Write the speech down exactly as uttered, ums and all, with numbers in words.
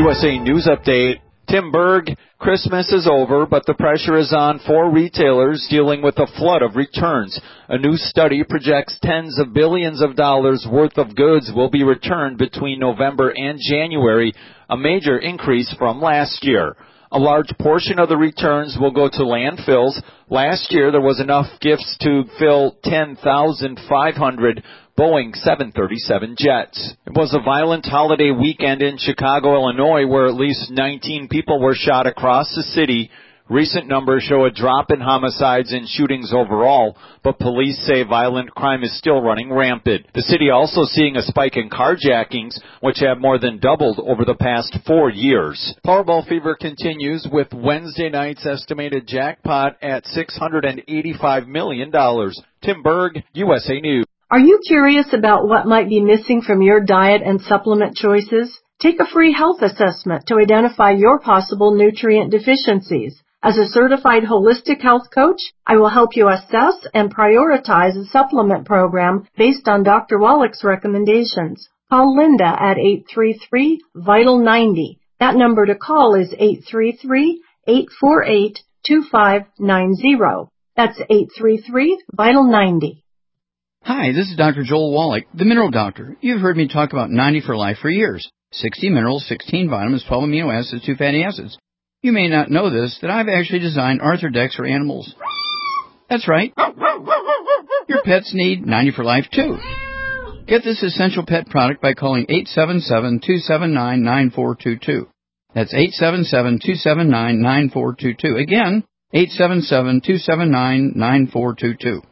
U S A News Update. Tim Berg, Christmas is over, but the pressure is on for retailers dealing with a flood of returns. A new study projects tens of billions of dollars worth of goods will be returned between November and January, a major increase from last year. A large portion of the returns will go to landfills. Last year, there was enough gifts to fill ten thousand five hundred Boeing seven thirty-seven jets. It was a violent holiday weekend in Chicago, Illinois, where at least nineteen people were shot across the city. Recent numbers show a drop in homicides and shootings overall, but police say violent crime is still running rampant. The city also seeing a spike in carjackings, which have more than doubled over the past four years. Powerball fever continues with Wednesday night's estimated jackpot at six hundred eighty-five million dollars. Tim Berg, U S A News. Are you curious about what might be missing from your diet and supplement choices? Take a free health assessment to identify your possible nutrient deficiencies. As a certified holistic health coach, I will help you assess and prioritize a supplement program based on Doctor Wallach's recommendations. Call Linda at eight three three, vital ninety. That number to call is eight three three, eight four eight, two five nine zero. That's eight three three, vital ninety. Hi, this is Doctor Joel Wallach, the Mineral Doctor. You've heard me talk about ninety for Life for years. sixty minerals, sixteen vitamins, twelve amino acids, two fatty acids. You may not know this, that I've actually designed Arthrodex for animals. That's right. Your pets need ninety for Life, too. Get this essential pet product by calling eight seven seven, two seven nine, nine four two two. That's eight seven seven, two seven nine, nine four two two. Again, eight seven seven, two seven nine, nine four two two.